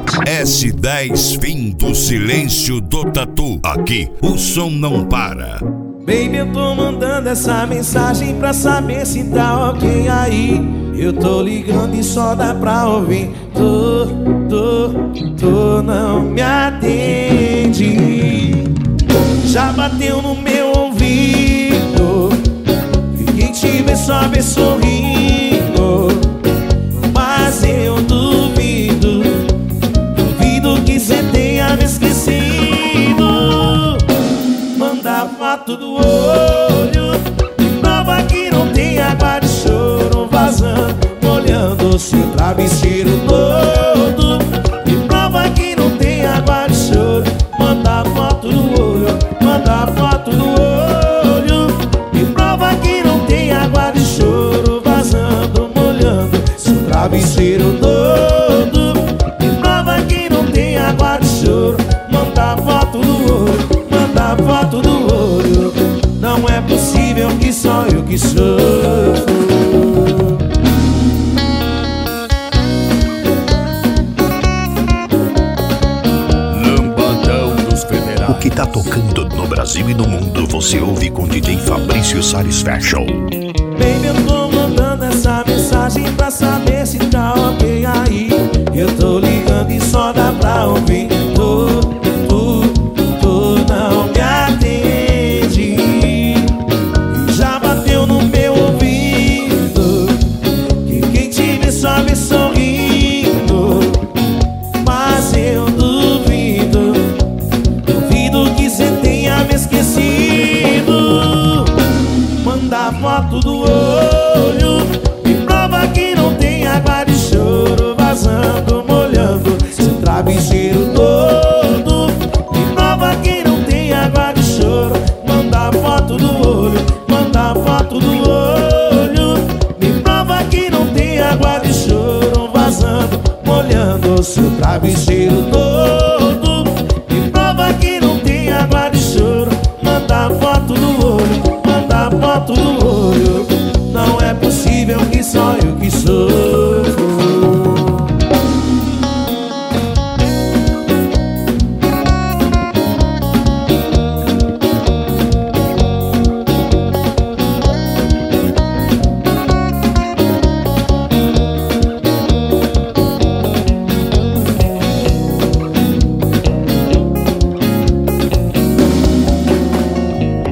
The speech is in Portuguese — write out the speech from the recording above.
S10, fim do silêncio do tatu. Aqui o som não para. Baby, eu tô mandando essa mensagem pra saber se tá ok aí. Eu tô ligando e só dá pra ouvir. Não me atende. Já bateu no meu ouvido e quem te vê só vê sorrindo. Mas eu duvido que cê tenha me esquecido. Manda foto do olho e prova que não tem água de choro vazando, molhando seu travesseiro todo. E prova que não tem água de choro. Manda foto do olho, manda foto do olho e prova que não tem água de choro vazando, molhando seu travesseiro todo. E prova que não tem água de choro. Manda foto do olho, manda foto do olho. Não é possível que só eu que sofro. O que tá tocando no Brasil e no mundo você ouve com DJ Fabrício Salles Fashion. Baby, eu tô mandando essa mensagem pra saber se tá ok aí. Eu tô ligando e só dá pra ouvir. Não me atende. E já bateu no meu ouvido que quem te vê só vê sorrindo. Mas eu duvido que cê tenha me esquecido. Manda foto do olho e prova que não tem água de choro vazando, molhando seu travesseiro todo. E prova que não tem água de choro. Manda foto do olho, manda foto do olho e prova que não tem água de choro vazando, molhando seu travesseiro todo. E prova que não tem água de choro. Manda foto do olho, manda foto do olho. Não é possível que só eu que sou.